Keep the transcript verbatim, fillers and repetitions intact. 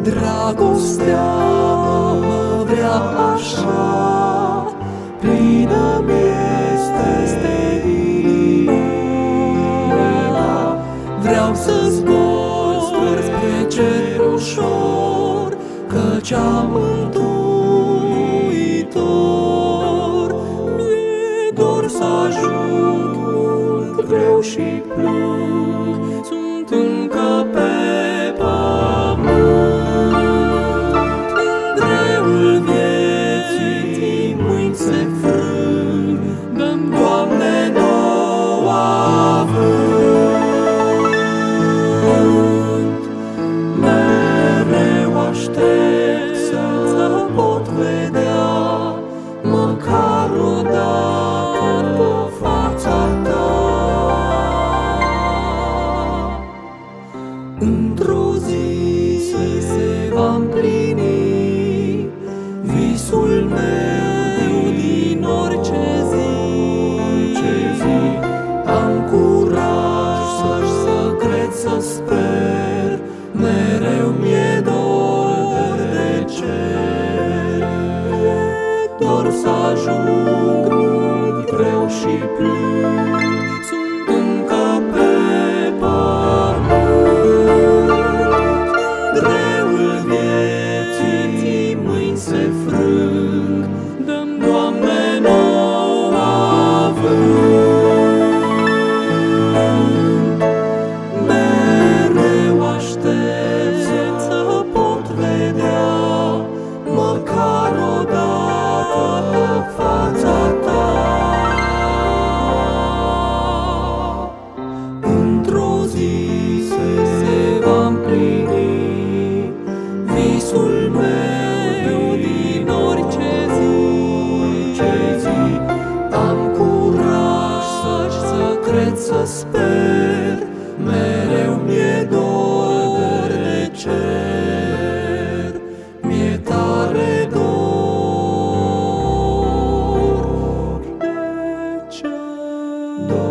Dragostea mă vrea așa, plină-mi este inima. Vreau să zbor spre cer ușor, căci am Mântuitor. Mi-e dor să ajung greu și plâng, sunt încă pe să pot vedea măcar o dată fața ta. Într-o zi se va împlini visul meu din orice zi. Am curaj să cred, să sper, mereu mi-e dor de cer. Dor să ajung greu și plâng, sunt încă pe pământ. Greul vieții mâini se frâng, dă-mi, Doamne, nou avânt. Mereu aștept să pot vedea măcar o dată fața ta. Într-o zi se va împlini visul meu din orice zi. Am curaj să cred, să sper, mereu mi-e dor de cer. Mi-e tare dor de cer.